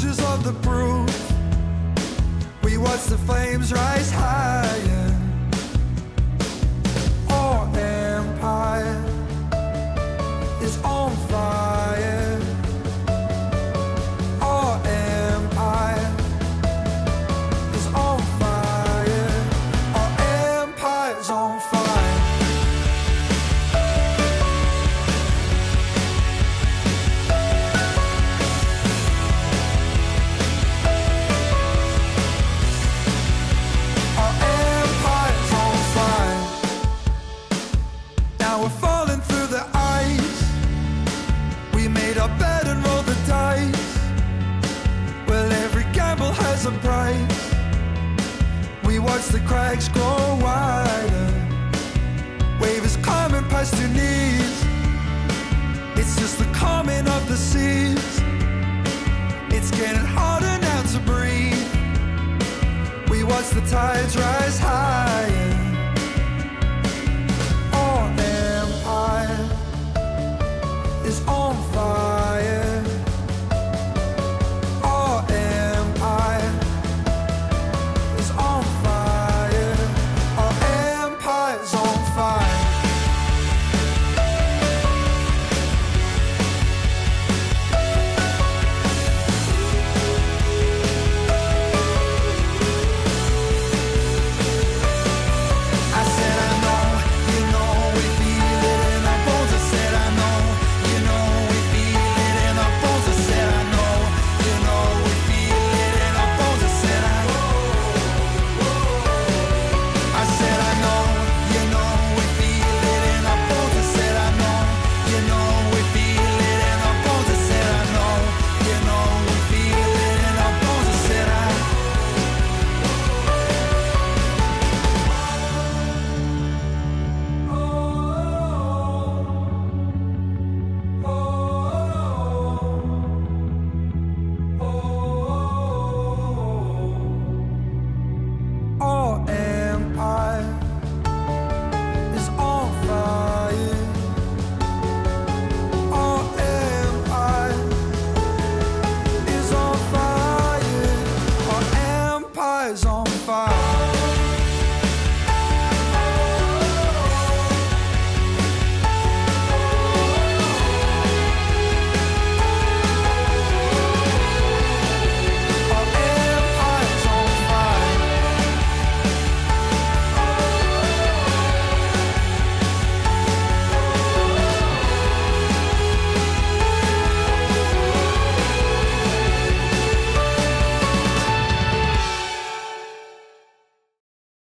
soldiers of the proof. We watch the flames rise higher. Our empire is on fire. Our empire is on fire. Our empire's on fire. Our empire's on fire. Now we're falling through the ice. We made our bed and rolled the dice. Well, every gamble has a price. We watch the cracks grow wider.